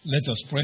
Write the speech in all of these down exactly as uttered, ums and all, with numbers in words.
Let us pray.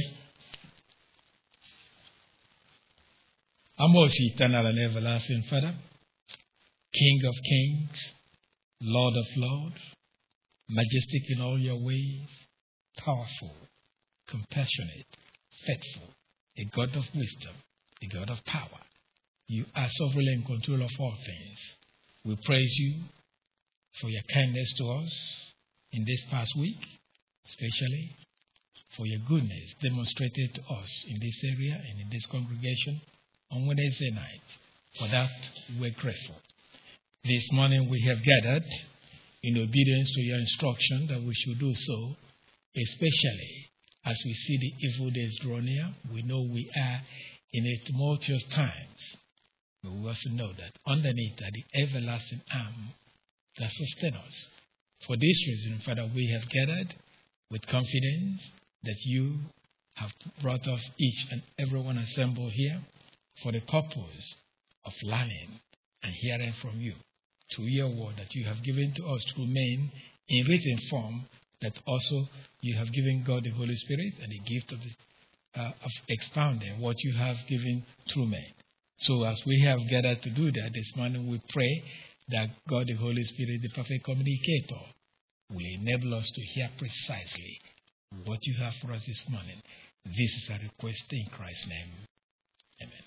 Our most eternal and everlasting Father, King of kings, Lord of lords, majestic in all your ways, powerful, compassionate, faithful, a God of wisdom, a God of power. You are sovereign in control of all things. We praise you for your kindness to us in this past week, especially for your goodness demonstrated to us in this area and in this congregation on Wednesday night. For that, we're grateful. This morning we have gathered in obedience to your instruction that we should do so, especially as we see the evil days draw near. We know we are in a tumultuous times, but we also know that underneath are the everlasting arm that sustain us. For this reason, Father, we have gathered with confidence that you have brought us each and everyone assembled here for the purpose of learning and hearing from you through your word that you have given to us to remain in written form, that also you have given God the Holy Spirit and the gift of, the, uh, of expounding what you have given through men. So as we have gathered to do that this morning, we pray that God the Holy Spirit, the perfect communicator, will enable us to hear precisely what you have for us this morning. This is a request in Christ's name. Amen.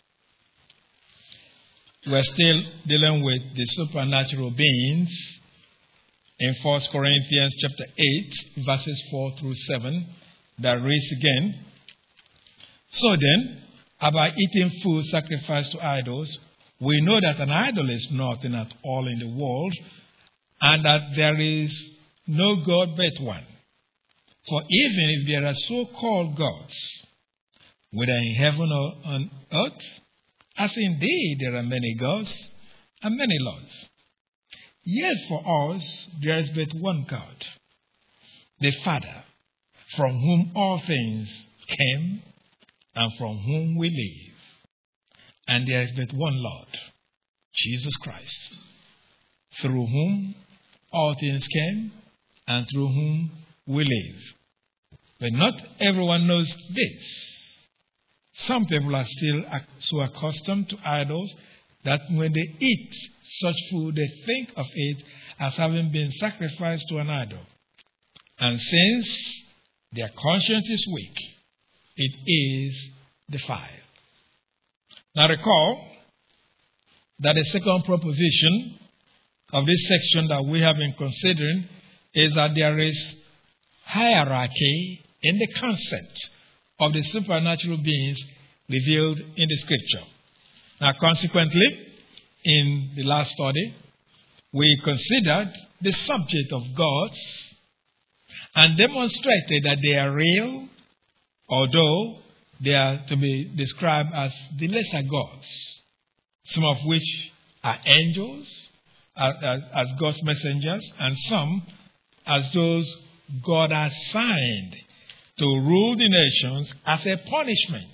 We're still dealing with the supernatural beings in First Corinthians chapter eight, verses four through seven, that reads again. So then, about eating food sacrificed to idols, we know that an idol is nothing at all in the world, and that there is no God but one. For even if there are so-called gods, whether in heaven or on earth, as indeed there are many gods and many lords, yet for us there is but one God, the Father, from whom all things came and from whom we live. And there is but one Lord, Jesus Christ, through whom all things came and through whom we live. But not everyone knows this. Some people are still so accustomed to idols that when they eat such food, they think of it as having been sacrificed to an idol. And since their conscience is weak, it is defiled. Now recall that the second proposition of this section that we have been considering is that there is hierarchy in the concept of the supernatural beings revealed in the scripture. Now, consequently, in the last study, we considered the subject of gods and demonstrated that they are real, although they are to be described as the lesser gods, some of which are angels, as, as God's messengers, and some as those God has assigned to rule the nations as a punishment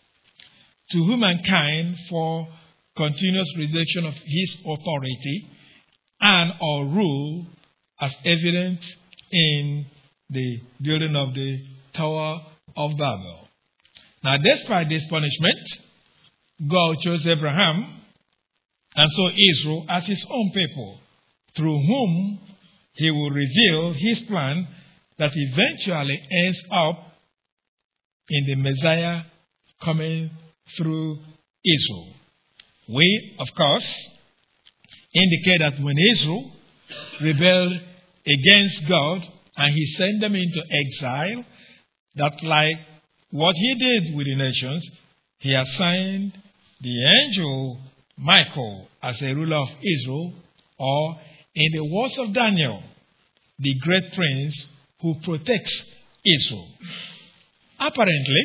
to humankind for continuous rejection of his authority and or rule, as evident in the building of the Tower of Babel. Now, despite this punishment, God chose Abraham and so Israel as his own people, through whom he will reveal his plan that eventually ends up in the Messiah coming through Israel. We, of course, indicate that when Israel rebelled against God and he sent them into exile, that like what he did with the nations, he assigned the angel Michael as a ruler of Israel, or in the words of Daniel, the great prince who protects Israel. Apparently,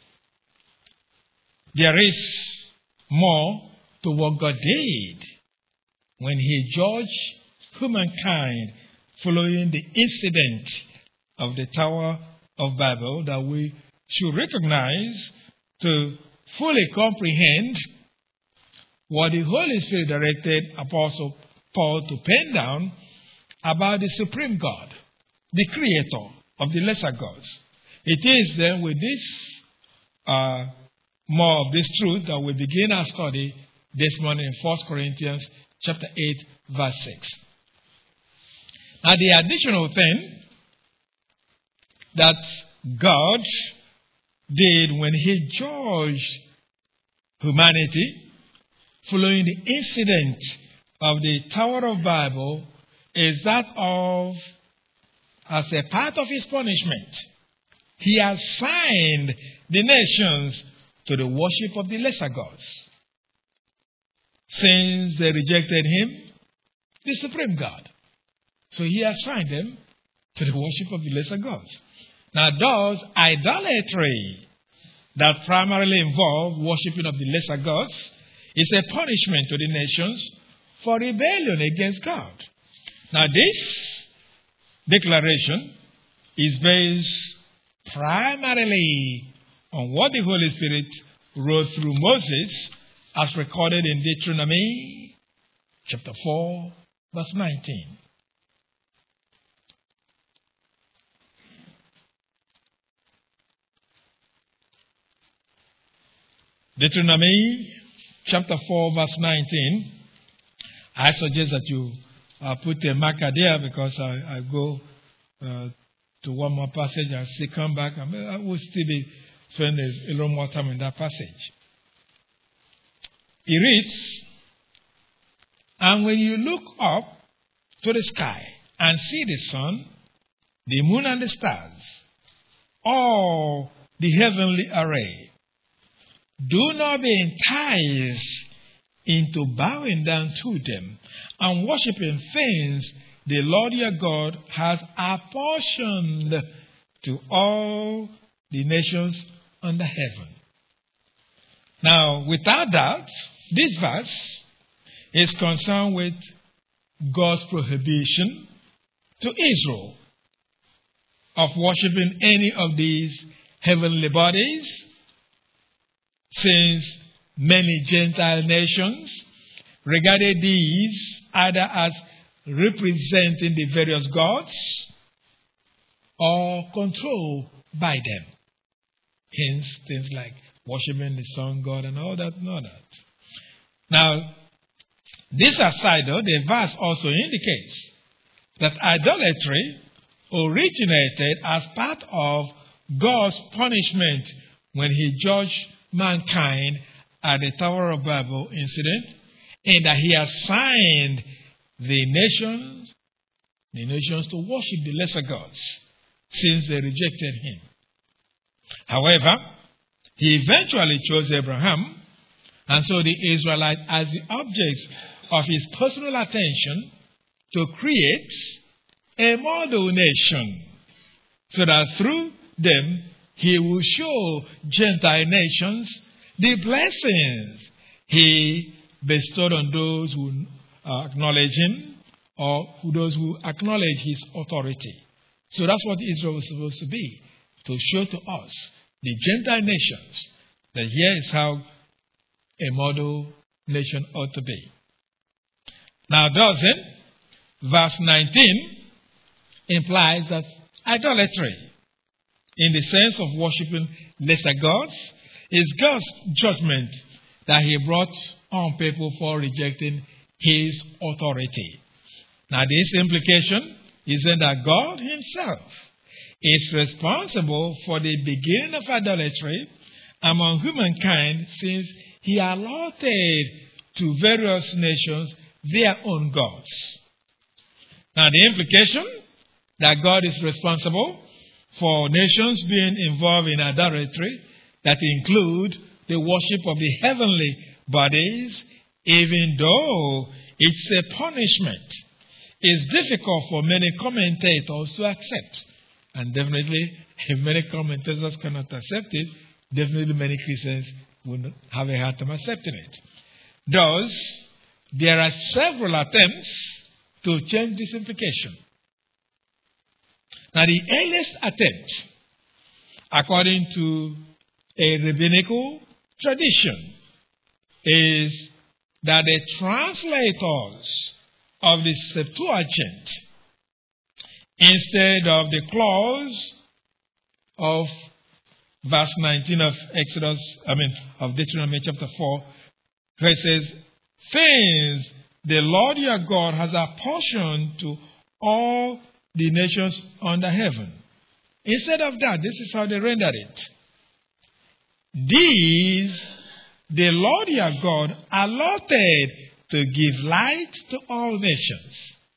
there is more to what God did when he judged humankind following the incident of the Tower of Babel that we should recognize to fully comprehend what the Holy Spirit directed Apostle Paul to pen down about the supreme God, the creator of the lesser gods. it is then with this, uh, more of this truth that we begin our study this morning in First Corinthians chapter eight, verse six. Now, the additional thing that God did when He judged humanity following the incident of the Tower of Babel is that of, as a part of His punishment, He assigned the nations to the worship of the lesser gods, since they rejected Him, the supreme God. So He assigned them to the worship of the lesser gods. Now, thus, idolatry that primarily involves worshiping of the lesser gods is a punishment to the nations for rebellion against God. Now, this declaration is based primarily on what the Holy Spirit wrote through Moses, as recorded in Deuteronomy chapter four, verse nineteen. Deuteronomy chapter four, verse nineteen. I suggest that you uh, put a marker there, because I, I go uh, to one more passage and say, come back. I, mean, I will still be spending a, a little more time in that passage. He reads, "And when you look up to the sky and see the sun, the moon, and the stars, all the heavenly array, do not be enticed into bowing down to them and worshiping things the Lord your God has apportioned to all the nations under heaven." Now, without doubt, this verse is concerned with God's prohibition to Israel of worshiping any of these heavenly bodies, since many Gentile nations regarded these either as representing the various gods or controlled by them. Hence, things like worshiping the sun god and all that and all that. Now, this aside, though, the verse also indicates that idolatry originated as part of God's punishment when He judged mankind at the Tower of Babel incident, and that He assigned the nations, the nations to worship the lesser gods, since they rejected Him. However, He eventually chose Abraham, and so the Israelites as the objects of His personal attention to create a model nation, so that through them He will show Gentile nations the blessings He bestowed on those who uh, acknowledge Him, or who those who acknowledge His authority. So that's what Israel was supposed to be, to show to us, the Gentile nations, that here is how a model nation ought to be. Now, doesn't verse nineteen implies that idolatry, in the sense of worshiping lesser gods, is God's judgment that He brought on people for rejecting His authority. Now, this implication is that God Himself is responsible for the beginning of idolatry among humankind, since He allotted to various nations their own gods. Now, the implication that God is responsible for nations being involved in idolatry that include the worship of the heavenly bodies, even though it's a punishment, is difficult for many commentators to accept. And definitely, if many commentators cannot accept it, definitely many Christians would have a hard time accepting it. Thus, there are several attempts to change this implication. Now, the earliest attempt, according to a rabbinical tradition, is that the translators of the Septuagint, instead of the clause of verse nineteen of Exodus, I mean, of Deuteronomy chapter four, where it says, things the Lord your God has apportioned to all the nations under heaven. Instead of that, this is how they rendered it. These the Lord your God allotted to give light to all nations.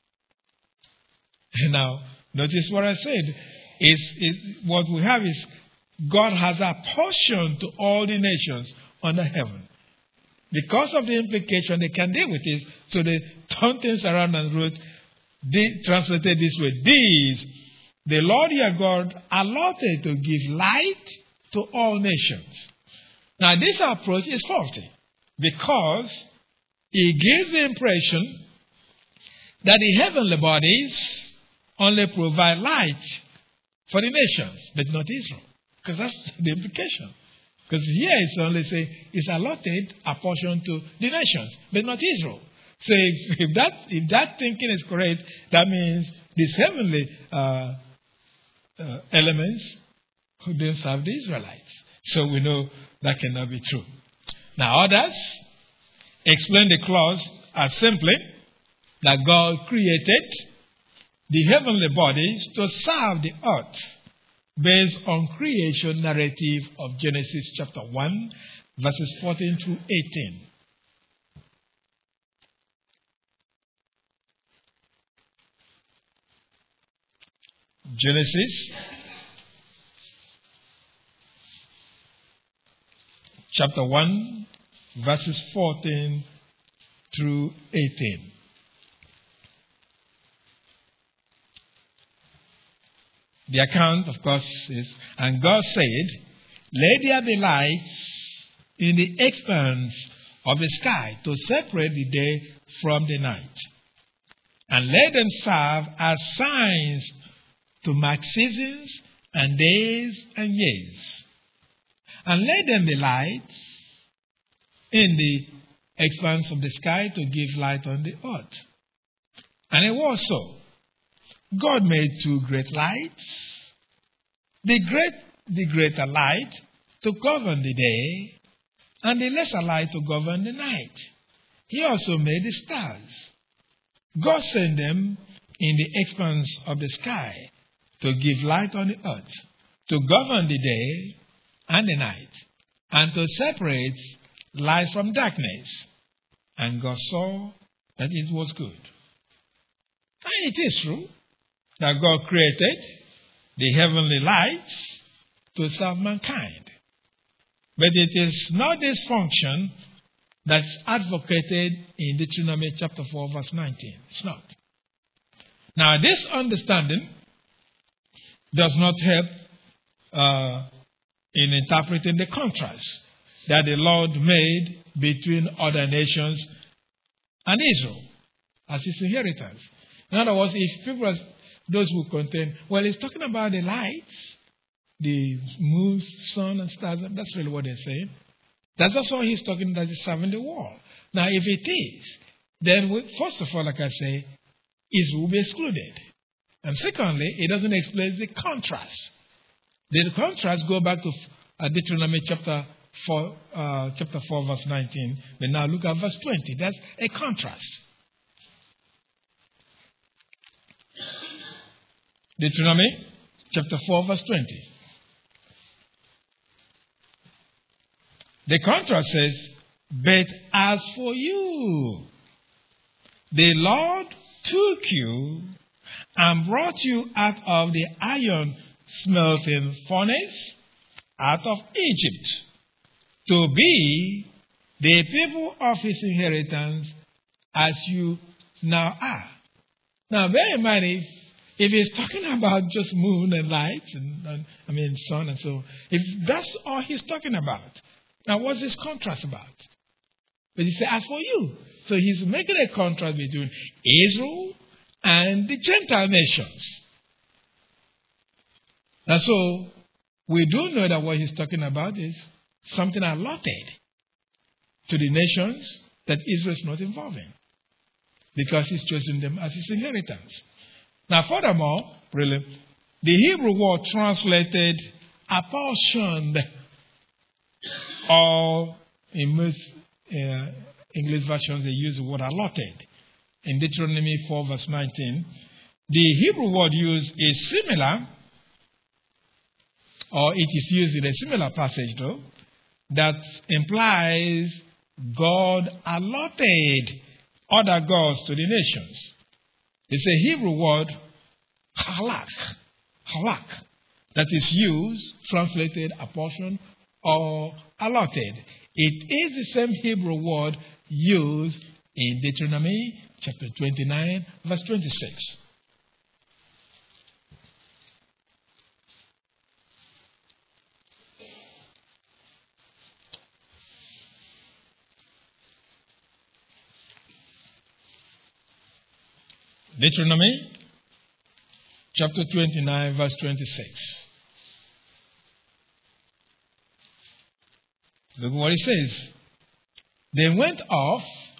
Now, notice what I said. Is, is what we have is God has apportioned to all the nations under heaven. Because of the implication they can deal with it, so they turn things around and wrote, they translated this way. These, the Lord your God allotted to give light to all nations. Now this approach is faulty because it gives the impression that the heavenly bodies only provide light for the nations, but not Israel. Because that's the implication. Because here it's only saying it's allotted a portion to the nations, but not Israel. So if, if that if that thinking is correct, that means these heavenly uh, uh, elements who don't serve the Israelites. So we know that cannot be true. Now others explain the clause as simply that God created the heavenly bodies to serve the earth based on creation narrative of Genesis chapter one, verses fourteen through eighteen. Genesis chapter one, verses fourteen through eighteen. The account, of course, is, and God said, let there be lights in the expanse of the sky to separate the day from the night, and let them serve as signs to mark seasons and days and years. And let them be lights in the expanse of the sky to give light on the earth. And it was so. God made two great lights, the great, the greater light to govern the day, and the lesser light to govern the night. He also made the stars. God sent them in the expanse of the sky to give light on the earth, to govern the day and the night, and to separate light from darkness. And God saw that it was good. And it is true that God created the heavenly lights to serve mankind. But it is not this function that's advocated in Deuteronomy chapter four, verse nineteen. It's not. Now, this understanding does not help uh, in interpreting the contrast that the Lord made between other nations and Israel as his inheritance. In other words, if people, are, those who contend, well, he's talking about the lights, the moon, sun, and stars. That's really what they're saying. That's also he's talking that he's serving the world. Now, if it is, then we, first of all, like I say, Israel will be excluded. And secondly, it doesn't explain the contrast. The contrast go back to uh, Deuteronomy chapter four, uh, chapter four, verse nineteen. But now look at verse twenty. That's a contrast. Deuteronomy chapter four, verse twenty. The contrast says, but as for you, the Lord took you and brought you out of the iron smelting furnace, out of Egypt, to be the people of his inheritance as you now are. Now, bear in mind, if, if he's talking about just moon and lights, and, and I mean sun and so on, if that's all he's talking about, now what's this contrast about? But he said, as for you. So he's making a contrast between Israel and the Gentile nations. And so we do know that what he's talking about is something allotted to the nations that Israel is not involved in, because he's chosen them as his inheritance. Now, furthermore, really, the Hebrew word translated apportioned, or in most uh, English versions they use the word allotted. In Deuteronomy four verse nineteen, the Hebrew word used is similar, or it is used in a similar passage though, that implies God allotted other gods to the nations. It's a Hebrew word, halak, halak, that is used, translated, apportioned, or allotted. It is the same Hebrew word used in Deuteronomy chapter twenty-nine, verse twenty-six. Deuteronomy chapter twenty-nine, verse twenty-six. Look what it says. They went off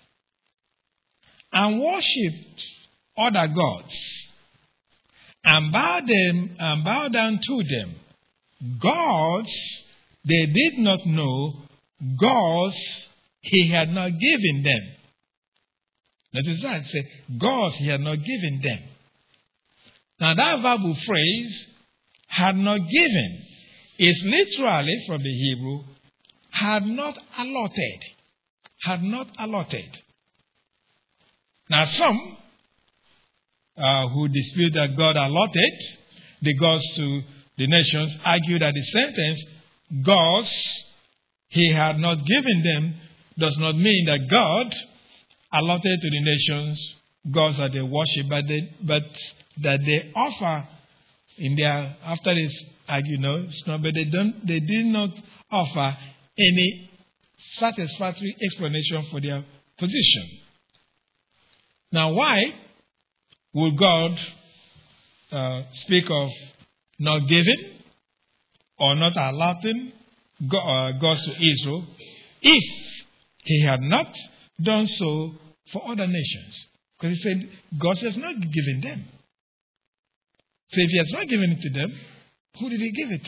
and worshipped other gods and bowed them and bowed down to them. Gods they did not know, gods he had not given them. Notice that, say, gods he had not given them. Now that verbal phrase, had not given, is literally from the Hebrew, had not allotted. Had not allotted. Now some uh, who dispute that God allotted the gods to the nations argue that the sentence, gods he had not given them, does not mean that God allotted to the nations gods that they worship, but, they, but that they offer in their, after this argue, no, it's not, but they don't, they did not offer any satisfactory explanation for their position. Now, why would God uh, speak of not giving or not allotting gods to Israel if he had not done so for other nations? Because he said God has not given them. So if he has not given it to them, who did he give it to?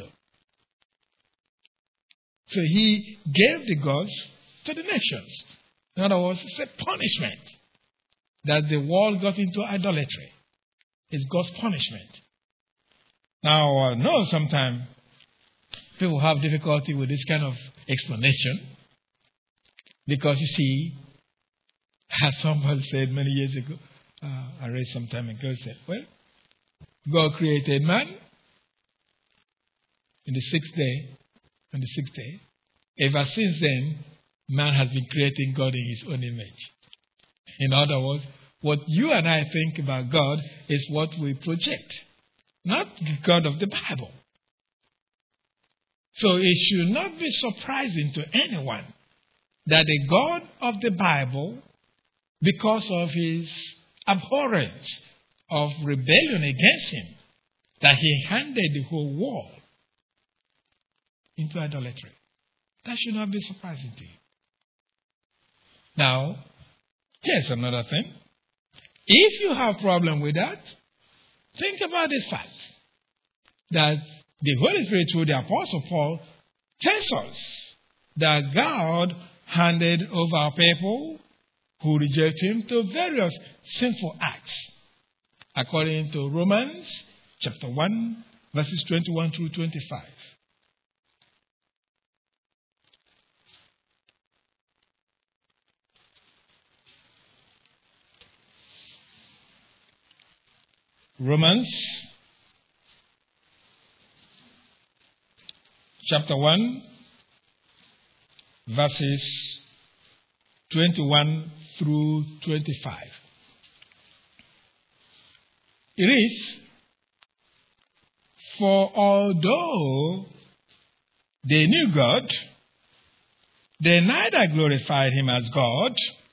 So he gave the gods to the nations. In other words, it's a punishment that the world got into idolatry. It's God's punishment. Now, I know sometimes people have difficulty with this kind of explanation because, you see, as someone said many years ago, uh, I read some time ago, said, well, God created man in the sixth day, on the sixth day. Ever since then, man has been creating God in his own image. In other words, what you and I think about God is what we project, not the God of the Bible. So it should not be surprising to anyone that the God of the Bible, because of his abhorrence of rebellion against him, that he handed the whole world into idolatry. That should not be surprising to you. Now, here's another thing. If you have a problem with that, think about this fact that the Holy Spirit through the Apostle Paul tells us that God handed over people who reject him to various sinful acts. According to Romans chapter one, verses twenty-one through twenty-five. Romans chapter one, verses twenty-one through twenty-five. It is, for although they knew God, they neither glorified him as God,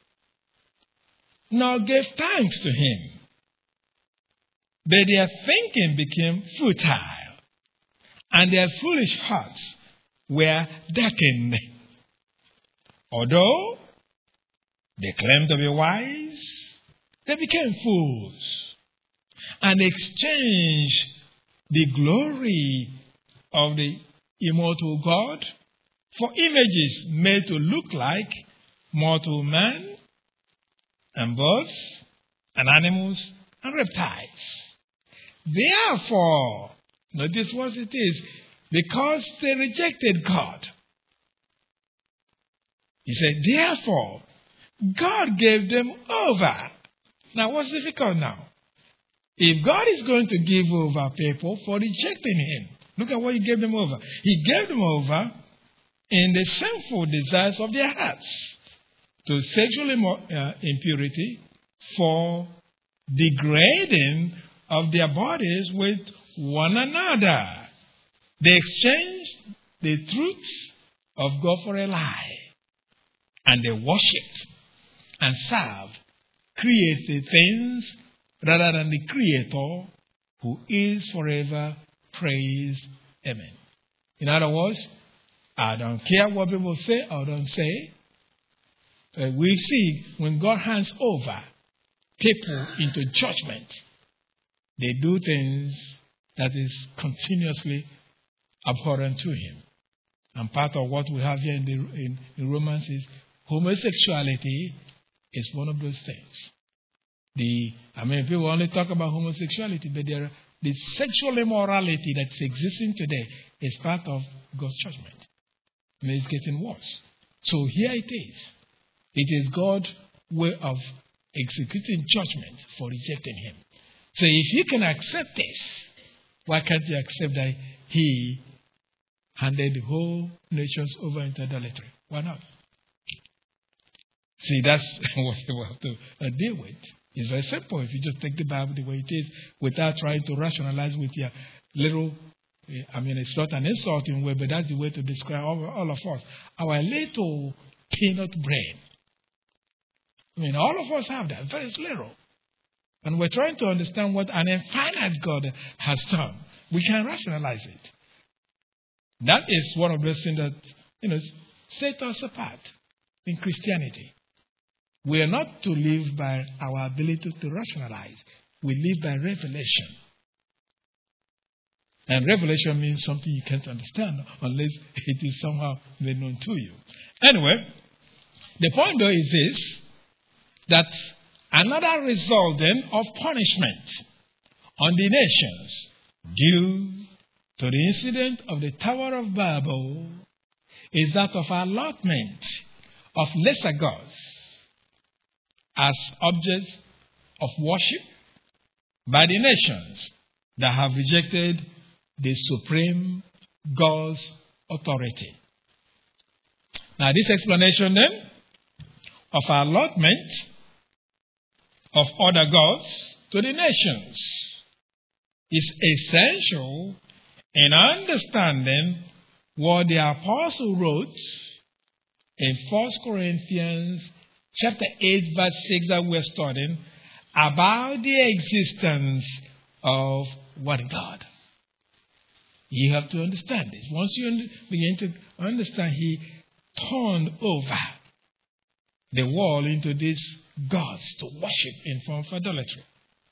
nor gave thanks to him. But their thinking became futile, and their foolish hearts were darkened. Although they claimed to be wise, they became fools, and exchanged the glory of the immortal God, for images made to look like mortal man, and birds, and animals, and reptiles. Therefore, notice what it is, because they rejected God. He said, therefore, God gave them over. Now, what's difficult now? If God is going to give over people for rejecting Him, look at what He gave them over. He gave them over in the sinful desires of their hearts to sexual uh, impurity, for degrading of their bodies with one another. They exchanged the truth of God for a lie, and they worshipped and served created things rather than the Creator, who is forever praised. Amen. In other words, I don't care what people say or don't say. Uh, we see when God hands over people into judgment, they do things that is continuously abhorrent to Him. And part of what we have here in, the, in, in Romans is homosexuality is one of those things. The I mean, people only talk about homosexuality, but there, the sexual immorality that's existing today is part of God's judgment. And it's getting worse. So here it is. It is God's way of executing judgment for rejecting Him. So if you can accept this, why can't you accept that He handed the whole nations over into idolatry? Why not? See, that's what we have to uh, deal with. It's very simple if you just take the Bible the way it is without trying to rationalize with your little, I mean, it's not an insulting way, but that's the way to describe all, all of us. Our little peanut brain. I mean, all of us have that, very little. And we're trying to understand what an infinite God has done. We can rationalize it. That is one of those things that, you know, set us apart in Christianity. We are not to live by our ability to rationalize. We live by revelation. And revelation means something you can't understand unless it is somehow made known to you. Anyway, the point though is this, that another result then of punishment on the nations due to the incident of the Tower of Babel is that of allotment of lesser gods as objects of worship by the nations that have rejected the supreme God's authority. Now, this explanation then of allotment of other gods to the nations is essential in understanding what the apostle wrote in First Corinthians chapter eight, verse six that we're studying about the existence of one God. You have to understand this. Once you begin to understand, He turned over the world into these gods to worship in form of idolatry.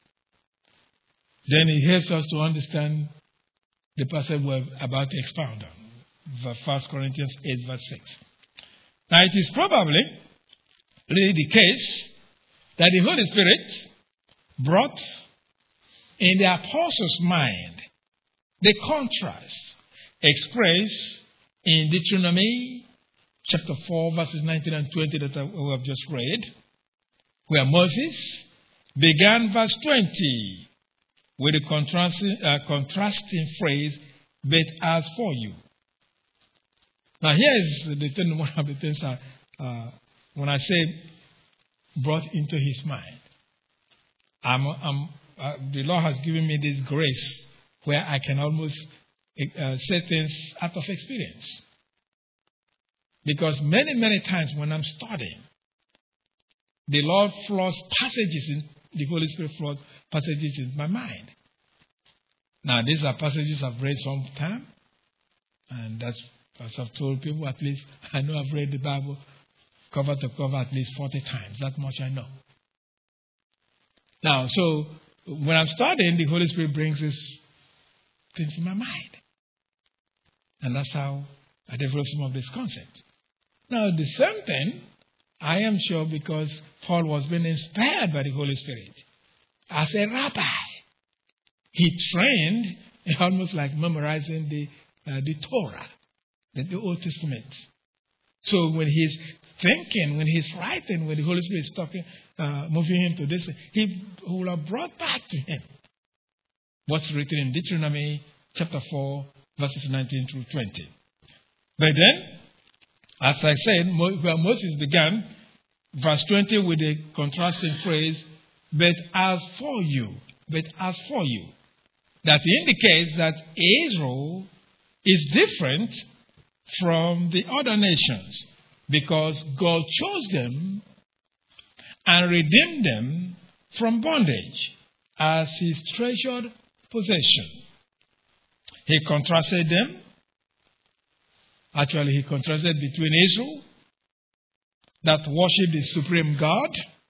Then He helps us to understand the passage we're about to expound on. First Corinthians eight, verse six. Now, it is probably really the case that the Holy Spirit brought in the apostles' mind the contrast expressed in Deuteronomy chapter four, verses nineteen and twenty that we have just read, where Moses began verse twenty with a contrasting, uh, contrasting phrase, "but as for you." Now, here is the thing, one of the things I, uh, when I say brought into his mind, I'm, I'm, uh, the Lord has given me this grace where I can almost uh, say things out of experience. Because many, many times when I'm studying, the Lord flows passages, in, the Holy Spirit flows passages in my mind. Now, these are passages I've read some time, and that's, as I've told people, at least I know I've read the Bible cover to cover at least forty times. That much I know. Now, so when I'm studying, the Holy Spirit brings this things in my mind. And that's how I developed some of this concept. Now, the same thing, I am sure, because Paul was being inspired by the Holy Spirit. As a rabbi, he trained almost like memorizing the, uh, the Torah, the, the Old Testament. So when he's thinking, when he's writing, when the Holy Spirit is talking, uh, moving him to this, he will have brought back to him what's written in Deuteronomy chapter four, verses nineteen through twenty. But then, as I said, where Moses began, verse twenty with the contrasting phrase, but as for you, but as for you, that indicates that Israel is different from the other nations because God chose them and redeemed them from bondage as his treasured possession. He contrasted them. Actually, he contrasted between Israel, that worship the supreme God,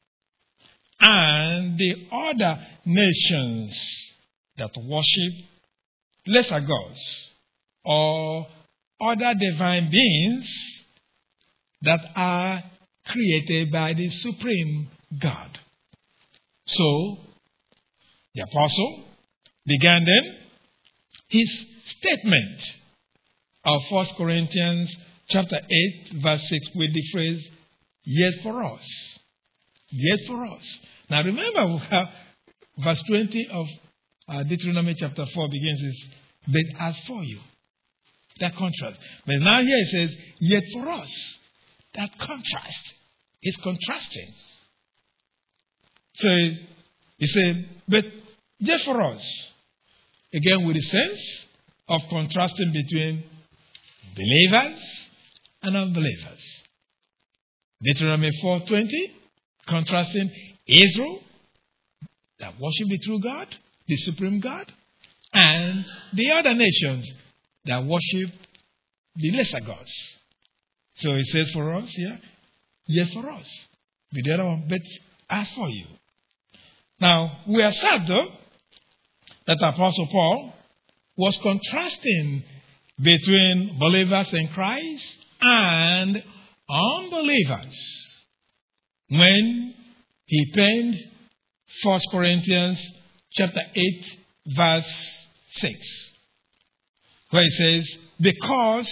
and the other nations that worship lesser gods or other divine beings that are created by the supreme God. So, the apostle began then his statement of First Corinthians chapter eight, verse six, with the phrase, yet for us. Yet for us. Now remember, how verse twenty of uh, Deuteronomy chapter four begins is, but as for you. That contrast. But now here it says, yet for us. That contrast is contrasting. So he said, but yet for us. Again, with the sense of contrasting between believers and unbelievers. Deuteronomy four twenty, contrasting Israel, that worship the true God, the supreme God, and the other nations that worship the lesser gods. So it says for us here, yes for us. With the other one, but as for you. Now, we are sad though, that Apostle Paul was contrasting between believers in Christ and unbelievers when he penned First Corinthians chapter eight, verse six, where it says, because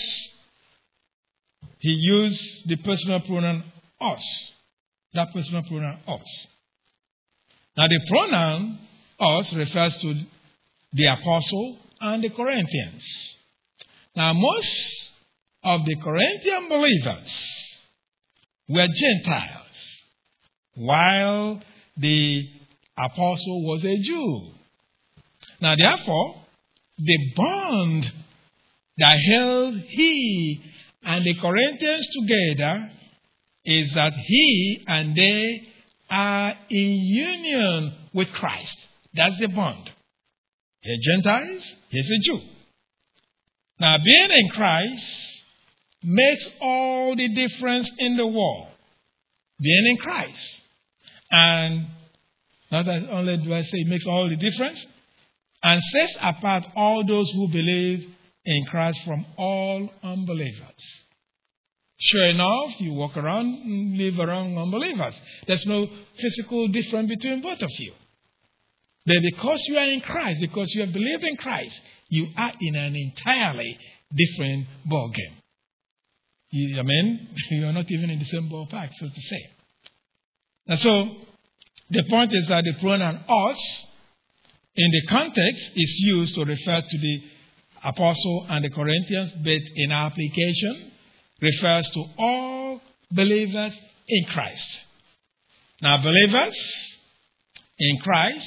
he used the personal pronoun us. That personal pronoun us. Now the pronoun us refers to the apostle and the Corinthians. Now most of the Corinthian believers were Gentiles, while the apostle was a Jew. Now therefore, the bond that held he and the Corinthians together is that he and they are in union with Christ. That's the bond. They're Gentiles, he's a Jew. Now, being in Christ makes all the difference in the world. Being in Christ. And not only do I say it makes all the difference, and sets apart all those who believe in Christ from all unbelievers. Sure enough, you walk around and live around unbelievers. There's no physical difference between both of you. But because you are in Christ, because you have believed in Christ, you are in an entirely different ballgame. You, I mean, you are not even in the same ballpark, so to say. And so, the point is that the pronoun us, in the context, is used to refer to the apostle and the Corinthians, but in application, refers to all believers in Christ. Now, believers in Christ,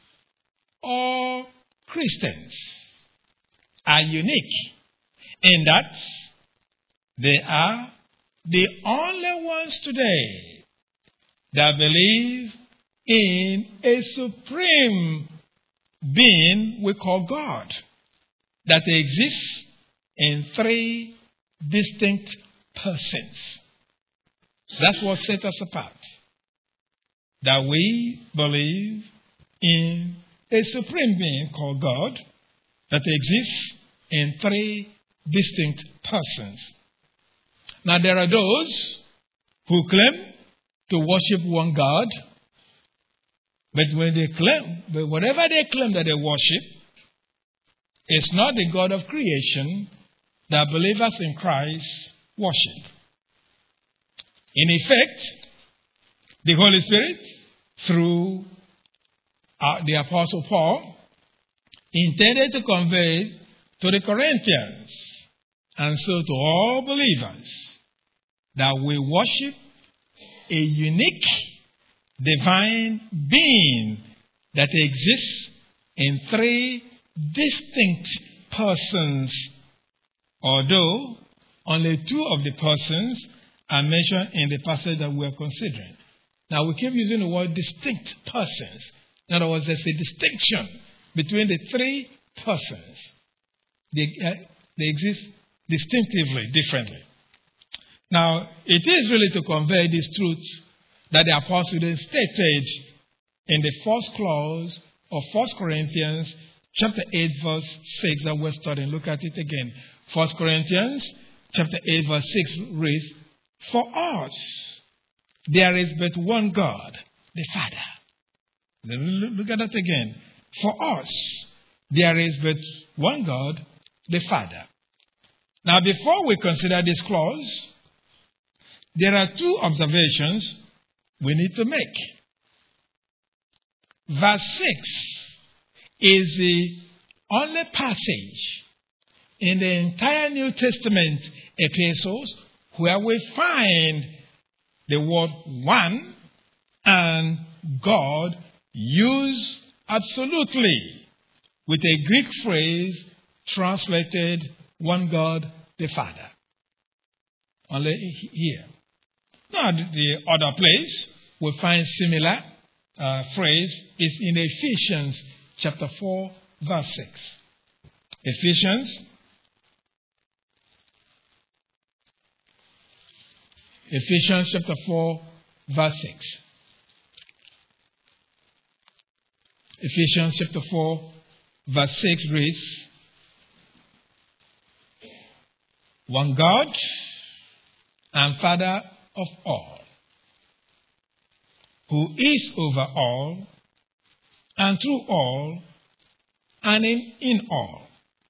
all Christians, are unique in that they are the only ones today that believe in a supreme being we call God, that exists in three distinct persons. That's what sets us apart. That we believe in a supreme being called God that exists in three distinct persons. Now, there are those who claim to worship one God, but when they claim, but whatever they claim that they worship, it's not the God of creation that believers in Christ worship. In effect, the Holy Spirit, through uh, the Apostle Paul, intended to convey to the Corinthians, and so to all believers, that we worship a unique divine being that exists in three distinct persons, although only two of the persons are mentioned in the passage that we are considering. Now, we keep using the word distinct persons. In other words, there's a distinction between the three persons. They, uh, they exist distinctively, differently. Now, it is really to convey this truth that the apostle then stated in the first clause of First Corinthians chapter eight, verse six that we're studying. Look at it again. First Corinthians chapter eight, verse six reads, "For us there is but one God, the Father." Look at that again. For us there is but one God, the Father. Now, before we consider this clause, there are two observations we need to make. Verse six is the only passage in the entire New Testament epistles where we find the word one and God used absolutely with a Greek phrase translated one God, the Father. Only here. Now, the other place we find similar uh, phrase is in Ephesians chapter four, verse six. Ephesians, Ephesians chapter four, verse six. Ephesians chapter four, verse six reads, "One God and Father of all, who is over all, and through all, and in, in all."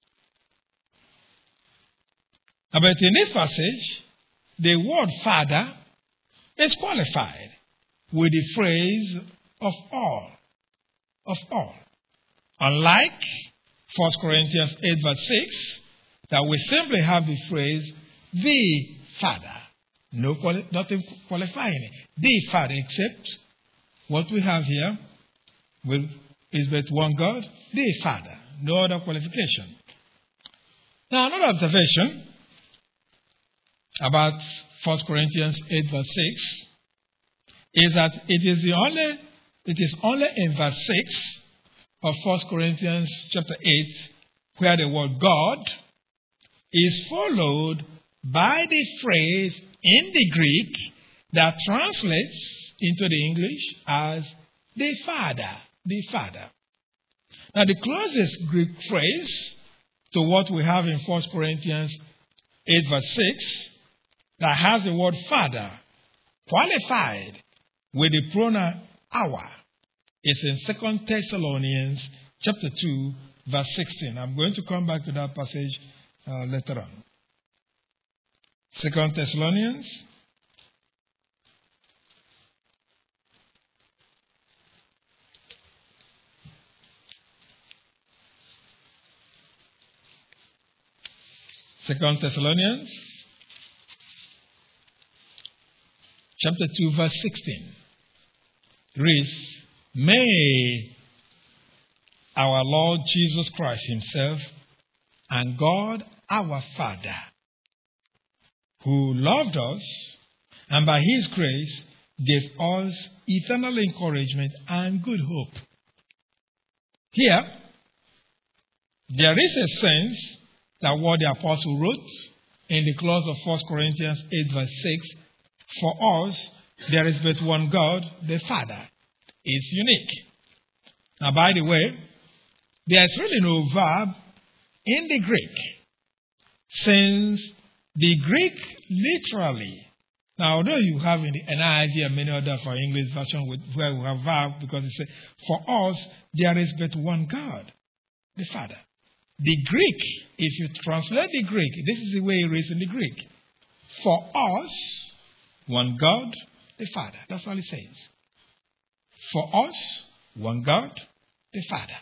But in this passage, the word Father is qualified with the phrase of all. Of all. Unlike First Corinthians eight, verse six, that we simply have the phrase the Father. No quali- nothing qualifying it. The Father, except what we have here will, is but one God, the Father. No other qualification. Now, another observation about First Corinthians eight, verse six is that it is the only it is only in verse six of First Corinthians chapter eight where the word God is followed by the phrase in the Greek that translates into the English as the Father, the Father. Now, the closest Greek phrase to what we have in First Corinthians eight, verse six, that has the word Father qualified with the pronoun our, is in Second Thessalonians chapter two, verse sixteen. I'm going to come back to that passage uh, later on. Second Thessalonians Second Thessalonians chapter two, verse sixteen reads, "May our Lord Jesus Christ himself and God our Father, who loved us and by his grace gave us eternal encouragement and good hope." Here, there is a sense that what the apostle wrote in the clause of First Corinthians eight, verse six, "For us there is but one God, the Father," is unique. Now, by the way, there is really no verb in the Greek since the Greek literally, now although you have in the N I V and many other for English version with, where we have verb, because it says, for us there is but one God, the Father. The Greek, if you translate the Greek, this is the way it is in the Greek. For us, one God, the Father. That's all it says. For us, one God, the Father.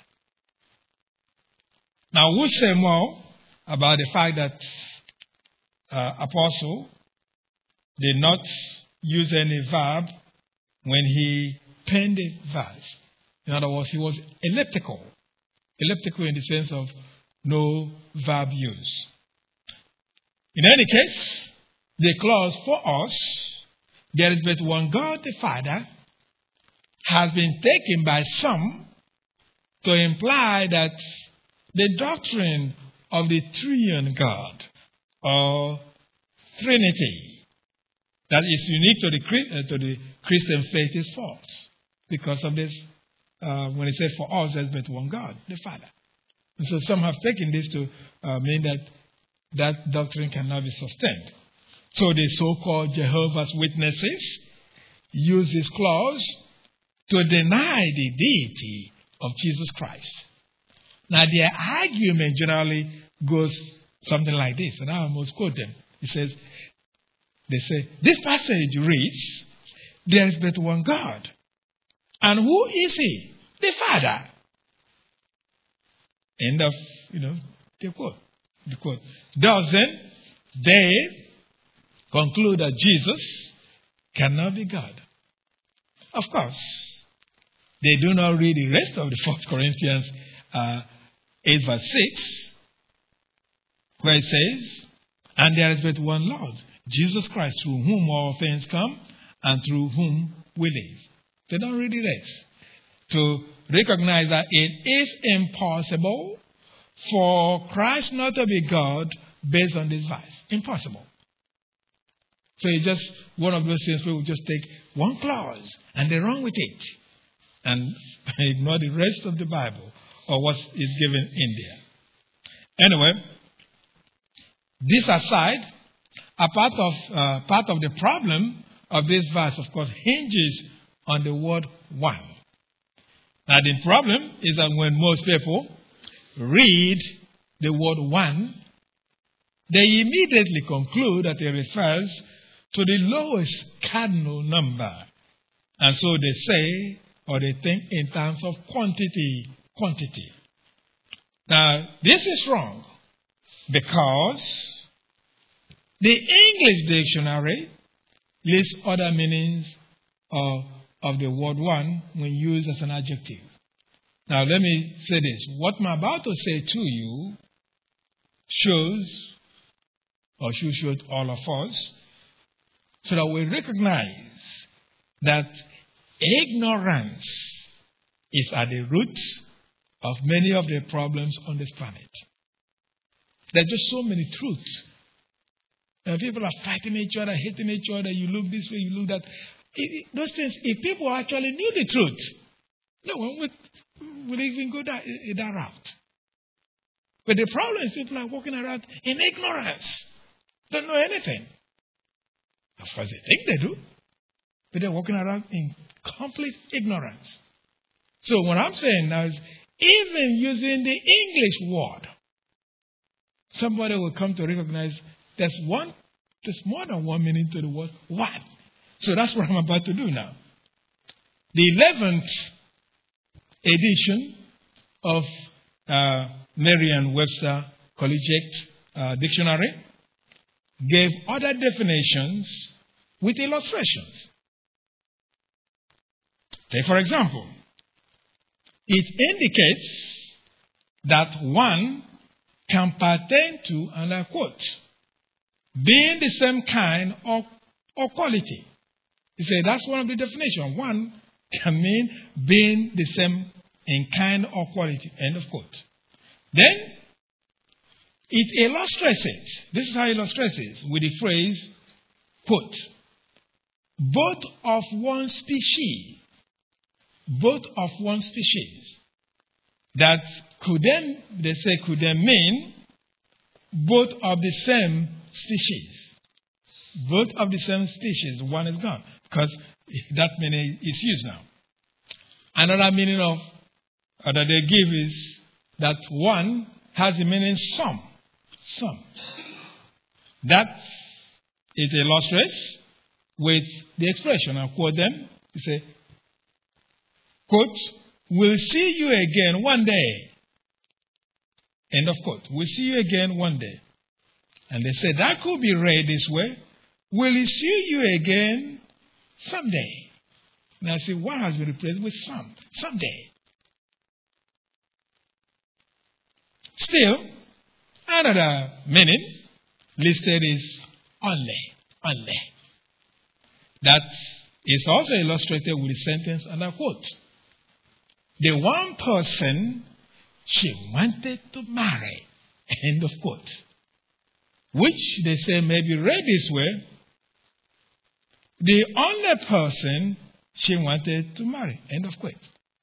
Now, we'll say more about the fact that uh, Apostle did not use any verb when he penned the verse. In other words, he was elliptical. Elliptical in the sense of no verb use. In any case, the clause for us, there is but one God the Father, has been taken by some to imply that the doctrine of the triune God or Trinity that is unique to the, uh, to the Christian faith is false. Because of this, uh, when it says for us, there's but one God, the Father. And so some have taken this to uh, mean that that doctrine cannot be sustained. So the so-called Jehovah's Witnesses use this clause to deny the deity of Jesus Christ. Now their argument generally goes something like this, and I almost quote them. It says, they say, this passage reads, there is but one God. And who is he? The Father. End of, you know, the quote. The quote. Doesn't they conclude that Jesus cannot be God? Of course, they do not read the rest of the First Corinthians uh, eight verse six, where it says, and there is but one Lord, Jesus Christ, through whom all things come and through whom we live. They don't read the rest. To recognize that it is impossible for Christ not to be God based on this verse. Impossible. So it's just one of those things where we just take one clause and they run with it and ignore the rest of the Bible or what is given in there. Anyway, this aside, a part of uh, part of the problem of this verse, of course, hinges on the word one. Now, the problem is that when most people read the word one, they immediately conclude that it refers to the lowest cardinal number. And so they say, or they think in terms of quantity, quantity. Now, this is wrong because the English dictionary lists other meanings of, of the word one when used as an adjective. Now, let me say this. What I'm about to say to you shows, or should show all of us, so that we recognize that ignorance is at the root of many of the problems on this planet. There are just so many truths. And people are fighting each other, hating each other. You look this way, you look that. It, those things, if people actually knew the truth, no one would, would even go that, that route. But the problem is people are walking around in ignorance. Don't know anything. Of course, they think they do. But they're walking around in complete ignorance. So what I'm saying now is, even using the English word, somebody will come to recognize there's one, there's more than one meaning to the word one. So that's what I'm about to do now. The eleventh edition of uh, Merriam-Webster Collegiate uh, Dictionary gave other definitions with illustrations. Take, for example, it indicates that one can pertain to, and I quote, being the same kind or, or quality. He said that's one of the definitions. One can mean being the same in kind or quality. End of quote. Then it illustrates it. This is how it illustrates it with the phrase, quote, both of one species. Both of one species. That could then, they say, could then mean both of the same species. Both of the same species. One is gone. Because that meaning is used now. Another meaning of uh, that they give is that one has the meaning some. Some. That it illustrates with the expression. I'll quote them. You say, quote, "We'll see you again one day." End of quote. "We'll see you again one day." And they say that could be read this way. "We'll see you again someday." Now see, one has been replaced with some. Someday. Still, another meaning listed is only. Only. That is also illustrated with the sentence and I quote. "The one person she wanted to marry." End of quote. Which they say may be read this way. The only person she wanted to marry. End of quote.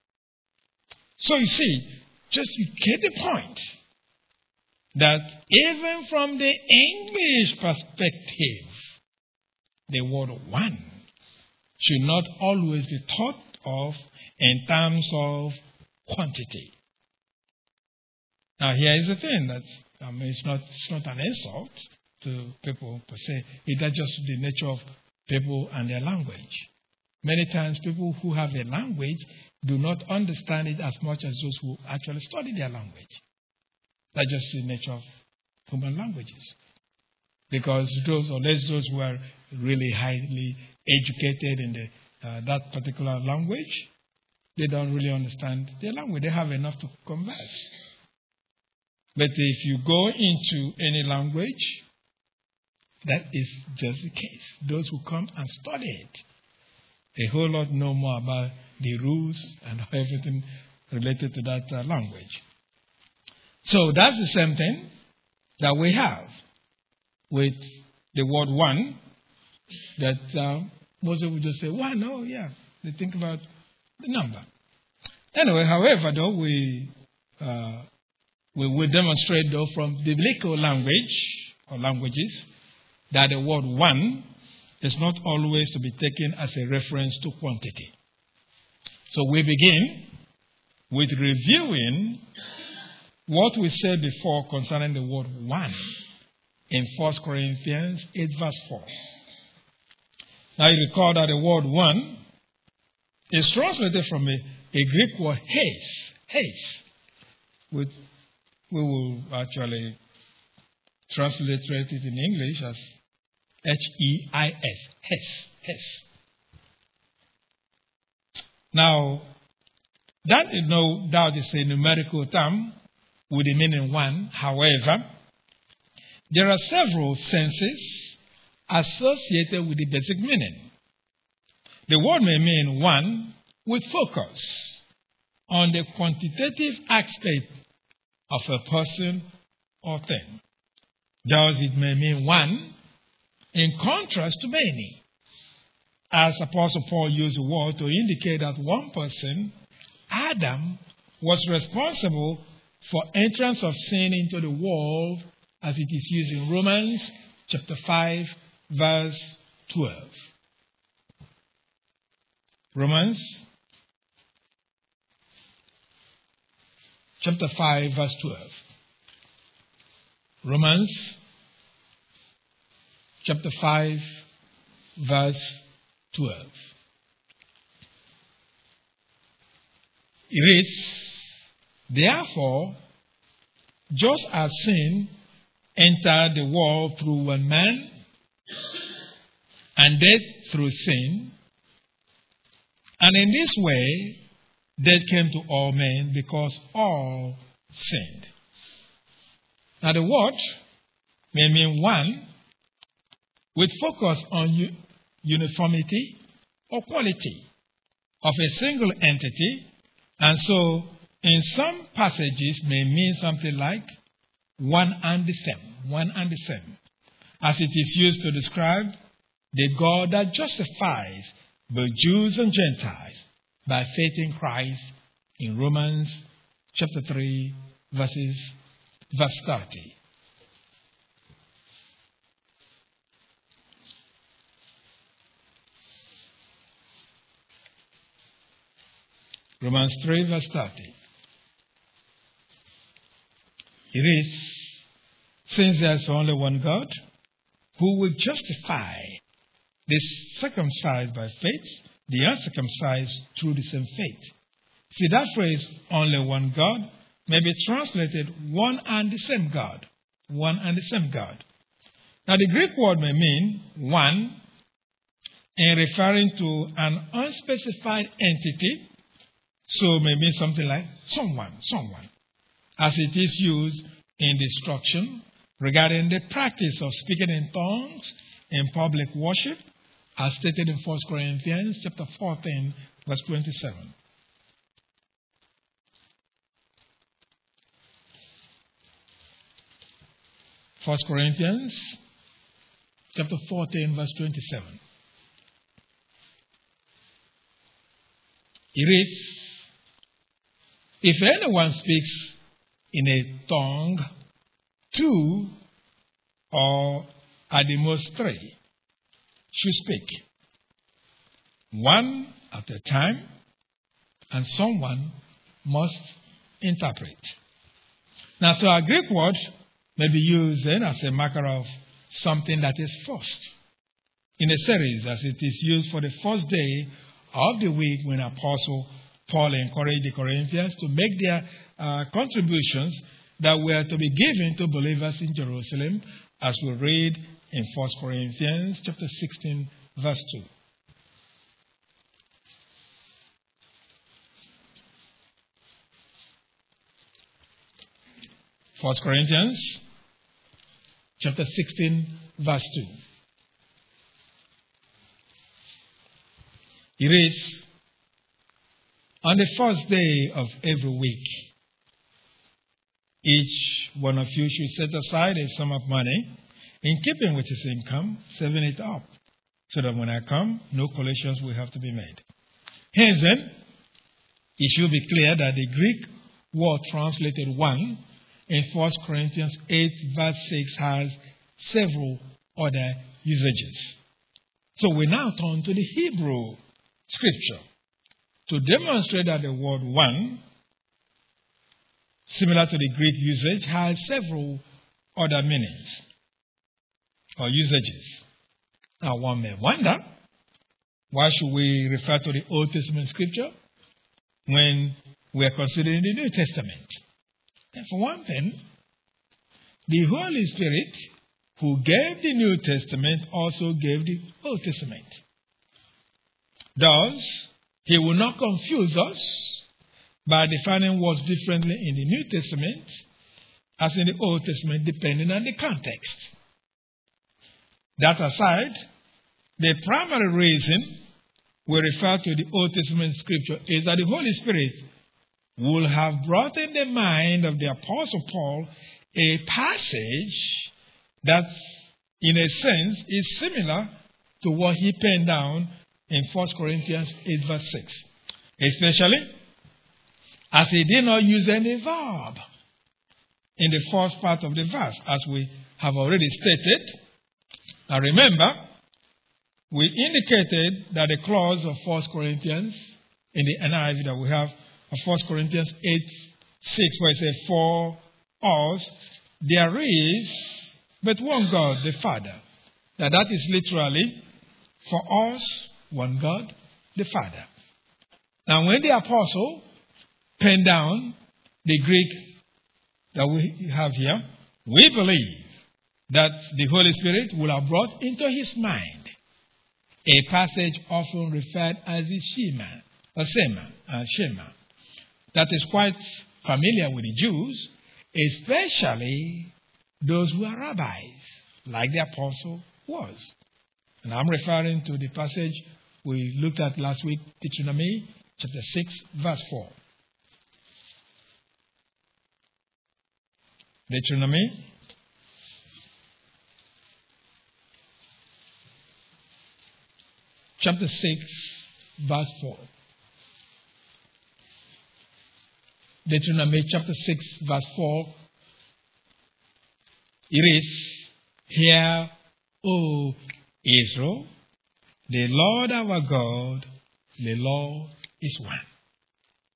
So you see, just you get the point that even from the English perspective, the word one should not always be thought of in terms of quantity. Now here is the thing that I mean, it's not it's not an insult to people per se. It's just the nature of people and their language. Many times people who have a language do not understand it as much as those who actually study their language. That's just the nature of human languages. Because those, unless those who are really highly educated in the, uh, that particular language, they don't really understand their language. They have enough to converse. But if you go into any language, that is just the case. Those who come and study it, a whole lot know more about the rules and everything related to that uh, language. So that's the same thing that we have with the word one, that uh, most people just say, one, oh yeah, they think about the number. Anyway, however, though, we, uh, we will demonstrate, though, from biblical language or languages, that the word one is not always to be taken as a reference to quantity. So we begin with reviewing what we said before concerning the word one in First Corinthians eight verse four. Now you recall that the word one is translated from a, a Greek word heis. Heis. We, we will actually transliterate it in English as H E I S. Heis. Heis. Now, that is no doubt is a numerical term with the meaning one. However, there are several senses associated with the basic meaning. The word may mean one with focus on the quantitative aspect of a person or thing. Thus, it may mean one in contrast to many. As Apostle Paul used the word to indicate that one person, Adam, was responsible for entrance of sin into the world, as it is used in Romans chapter five, verse twelve. Romans chapter five, verse twelve. Romans chapter five, verse twelve. It reads, "Therefore, just as sin entered the world through one man, and death through sin, and in this way death came to all men because all sinned." Now the word may mean one with focus on u- uniformity or quality of a single entity, and so in some passages may mean something like one and the same, one and the same, as it is used to describe the God that justifies both Jews and Gentiles by faith in Christ in Romans chapter three, verses verse thirty. Romans three, verse thirty. It is, since there is only one God, who will justify the circumcised by faith, the uncircumcised through the same faith. See, that phrase, only one God, may be translated one and the same God. One and the same God. Now, the Greek word may mean one in referring to an unspecified entity, so it may mean something like someone, someone, as it is used in the instruction regarding the practice of speaking in tongues in public worship, as stated in First Corinthians chapter fourteen, verse twenty-seven. First Corinthians chapter fourteen, verse twenty-seven. It is, if anyone speaks in a tongue, two or at the most three should speak, one at a time, and someone must interpret. Now, so our Greek word may be used then as a marker of something that is first in a series, as it is used for the first day of the week when Apostle Paul encouraged the Corinthians to make their uh, contributions that were to be given to believers in Jerusalem, as we read in First Corinthians chapter sixteen, verse two. First Corinthians chapter sixteen, verse two. It is, on the first day of every week, each one of you should set aside a sum of money in keeping with his income, saving it up, so that when I come, no collections will have to be made. Hence then, it should be clear that the Greek word translated one in First Corinthians eight, verse six has several other usages. So we now turn to the Hebrew scripture to demonstrate that the word one, similar to the Greek usage, has several other meanings or usages. Now one may wonder, why should we refer to the Old Testament scripture when we are considering the New Testament? And for one thing, the Holy Spirit who gave the New Testament also gave the Old Testament. Thus, he will not confuse us by defining words differently in the New Testament as in the Old Testament, depending on the context. That aside, the primary reason we refer to the Old Testament scripture is that the Holy Spirit will have brought in the mind of the Apostle Paul a passage that, in a sense, is similar to what he penned down in First Corinthians eight, verse six. Especially as he did not use any verb in the first part of the verse, as we have already stated. Now remember, we indicated that the clause of First Corinthians in the N I V that we have of First Corinthians eight, six, where it says, for us there is but one God, the Father. Now that is literally, for us, one God, the Father. Now when the apostle penned down the Greek that we have here, we believe that the Holy Spirit will have brought into his mind a passage often referred as the Shema, or Shema, uh, Shema, that is quite familiar with the Jews, especially those who are rabbis, like the apostle was. And I'm referring to the passage we looked at last week, Deuteronomy chapter six, verse four. Deuteronomy chapter six, verse four. Deuteronomy chapter six, verse four. It is, hear, O Israel, the Lord our God, the Lord is one.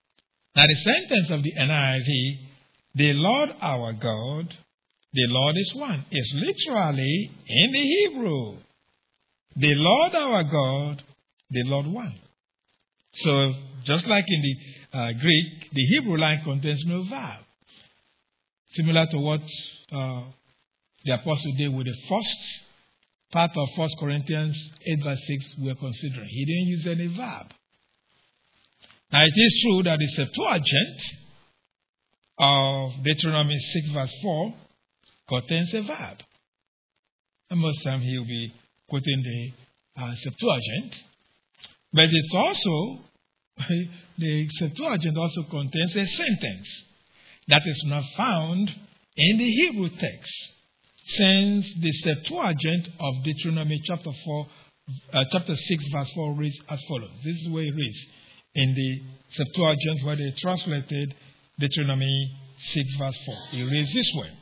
Now the sentence of the N I V, the Lord our God, the Lord is one, is literally in the Hebrew. The Lord our God, the Lord one. So just like in the uh, Greek, the Hebrew line contains no verb. Similar to what uh, the apostle did with the first part of First Corinthians eight verse six we are considering. He didn't use any verb. Now it is true that the Septuagint of Deuteronomy six verse four contains a verb. And most times he will be quoting the uh, Septuagint. But it's also, the Septuagint also contains a sentence that is not found in the Hebrew text. Since the Septuagint of Deuteronomy chapter four, uh, chapter six verse four reads as follows. This is where it reads in the Septuagint where they translated Deuteronomy six verse four. It reads this way.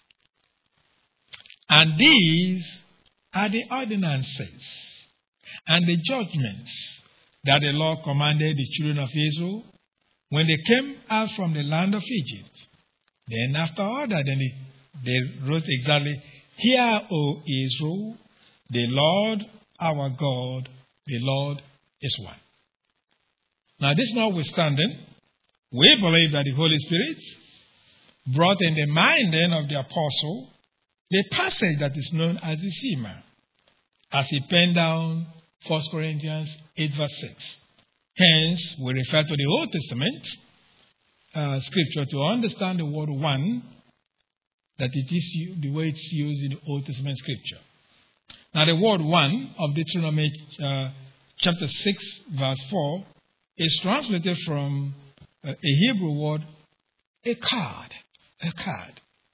And these are the ordinances and the judgments that the Lord commanded the children of Israel when they came out from the land of Egypt. Then after all that, then they, they wrote exactly, Hear, O Israel, the Lord our God, the Lord is one. Now this notwithstanding, we believe that the Holy Spirit brought in the mind then of the apostle the passage that is known as the Shema, as he penned down First Corinthians eight verse six. Hence, we refer to the Old Testament uh, scripture to understand the word one, that it is the way it's used in the Old Testament scripture. Now, the word one of Deuteronomy uh, chapter six verse four is translated from uh, a Hebrew word, echad, echad.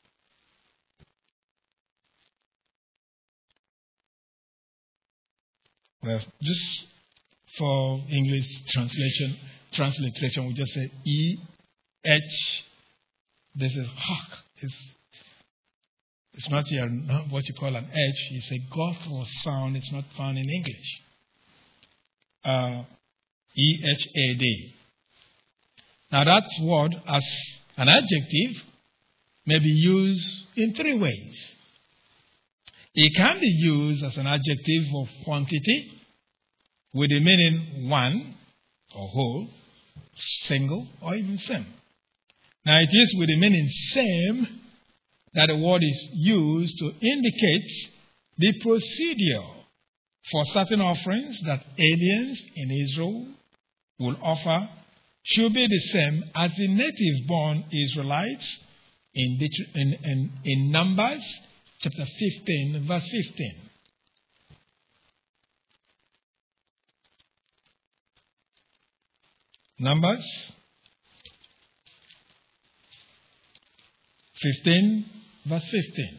Well, just for English translation, transliteration, we just say E H. This is hak. It's, it's not here, not what you call an H. It's a guttural sound. It's not found in English. Uh, E H A D. Now that word as an adjective may be used in three ways. It can be used as an adjective of quantity with the meaning one or whole, single, or even same. Now it is with the meaning same that the word is used to indicate the procedure for certain offerings that aliens in Israel will offer should be the same as the native-born Israelites in, in, in, in Numbers chapter fifteen, verse fifteen. Numbers fifteen, verse fifteen.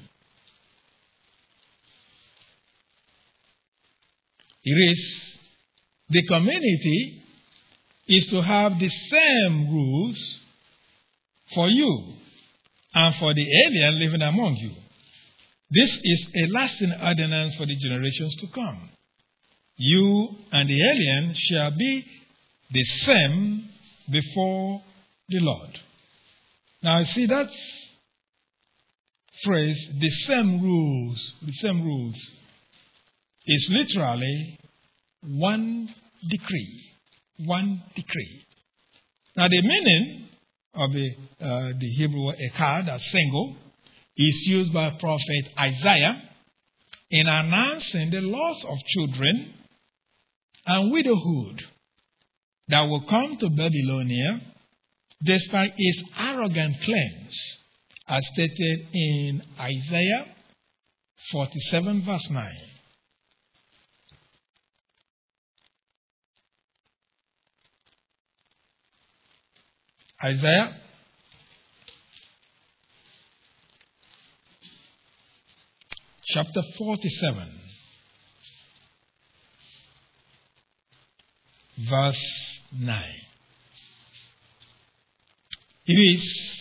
It is, the community is to have the same rules for you and for the alien living among you. This is a lasting ordinance for the generations to come. You and the alien shall be the same before the Lord. Now, see that phrase, the same rules, the same rules, is literally one decree. One decree. Now, the meaning of the, uh, the Hebrew echad, as single, is used by prophet Isaiah in announcing the loss of children and widowhood that will come to Babylonia despite his arrogant claims, as stated in Isaiah forty-seven, verse nine. Isaiah chapter forty-seven, verse nine. It is,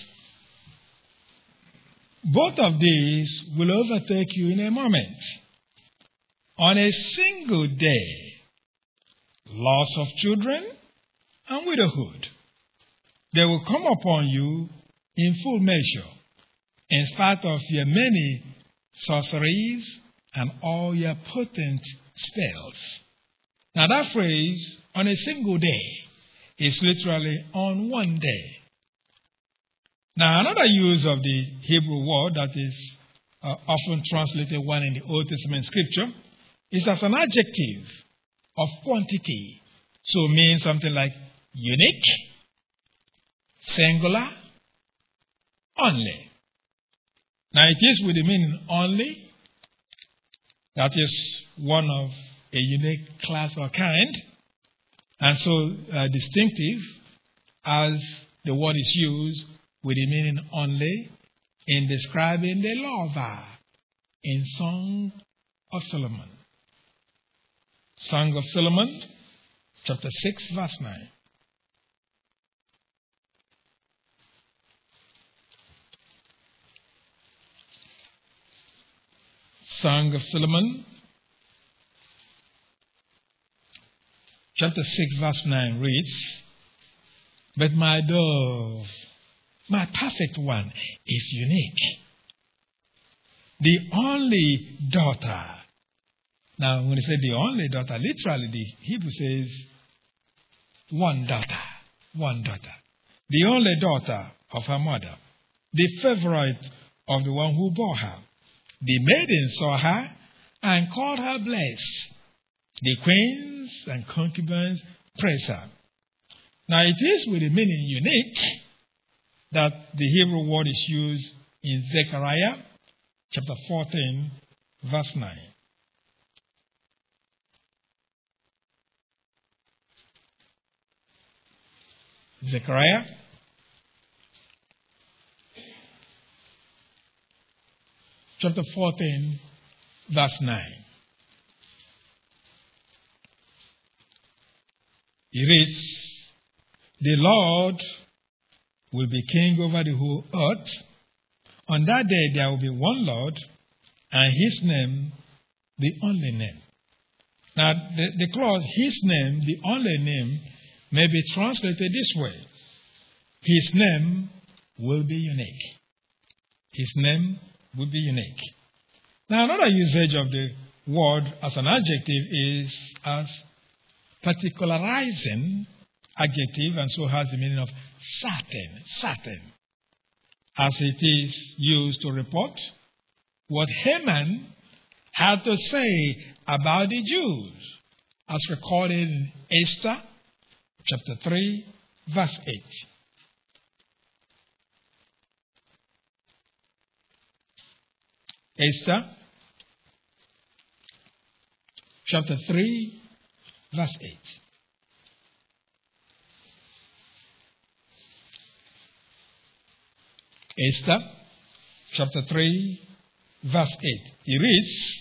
both of these will overtake you in a moment. On a single day, loss of children and widowhood. they will come upon you in full measure, in spite of your many sorceries and all your potent spells. Now that phrase, on a single day, is literally on one day. Now another use of the Hebrew word that is uh, often translated one in the Old Testament scripture is as an adjective of quantity. So it means something like unique, singular, only. Now it is with the meaning only, that is one of a unique class or kind, and so uh, distinctive as the word is used with the meaning only in describing the lover in Song of Solomon. Song of Solomon, chapter six, verse nine. Song of Solomon, chapter six, verse nine reads, "But my dove, my perfect one, is unique, the only daughter." Now, when they say the only daughter, literally the Hebrew says one daughter, one daughter. The only daughter of her mother, the favorite of the one who bore her. The maiden saw her and called her blessed. The queens and concubines praise her. Now it is with the meaning unique that the Hebrew word is used in Zechariah chapter fourteen, verse nine. Zechariah chapter fourteen, verse nine. It reads, "The Lord will be king over the whole earth. On that day there will be one Lord, and his name the only name." Now the, the clause, his name, the only name, may be translated this way: his name will be unique. His name will be unique. Now another usage of the word as an adjective is as particularizing adjective, and so has the meaning of certain, certain, as it is used to report what Haman had to say about the Jews, as recorded in Esther chapter three, verse eight. Esther chapter three, verse eight. Esther chapter three, verse eight. It reads,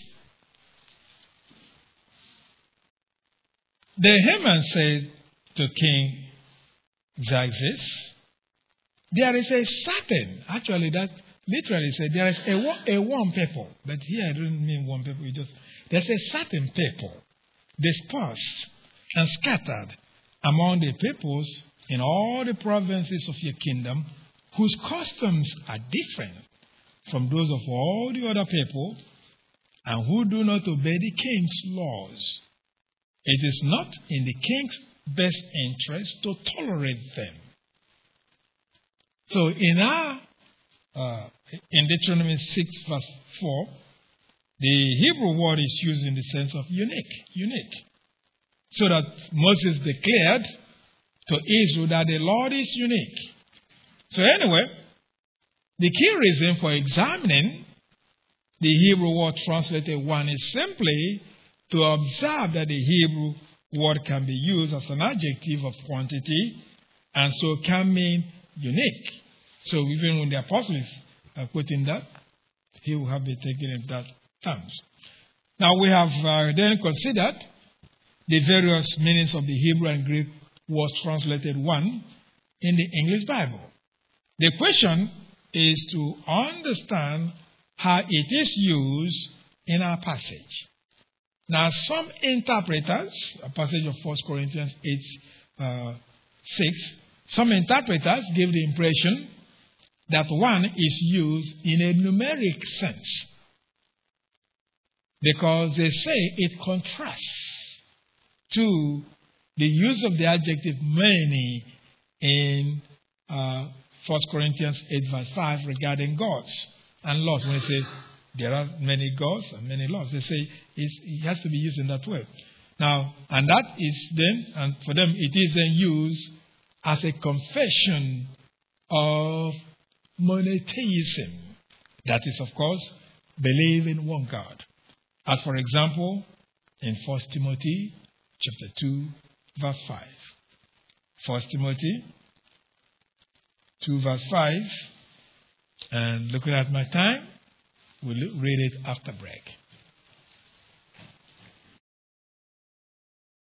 "Then Haman said to King Xerxes, there is a certain," actually that literally said there is a, a one people, but here I don't mean one people, it just, there's a certain people dispersed and scattered among the peoples in all the provinces of your kingdom, whose customs are different from those of all the other people, and who do not obey the king's laws. It is not in the king's best interest to tolerate them." So in our uh, in Deuteronomy six, verse four, the Hebrew word is used in the sense of unique, unique. So that Moses declared to Israel that the Lord is unique. So anyway, the key reason for examining the Hebrew word translated one is simply to observe that the Hebrew word can be used as an adjective of quantity, and so can mean unique. So even when the apostle is uh, quoting that, he will have been taken in that terms. Now we have uh, then considered the various meanings of the Hebrew and Greek words translated one in the English Bible. The question is to understand how it is used in our passage. Now, some interpreters, a passage of First Corinthians eight, uh, six, Some interpreters give the impression that one is used in a numeric sense because they say it contrasts to the use of the adjective many in uh, First Corinthians eight verse five regarding gods and laws. When they say there are many gods and many laws, they say it's, it has to be used in that way. Now, and that is then, and for them it is then used as a confession of monotheism. That is, of course, believe in one God. As for example, in First Timothy chapter two, verse five. First Timothy two, verse five. And looking at my time, we'll read it after break.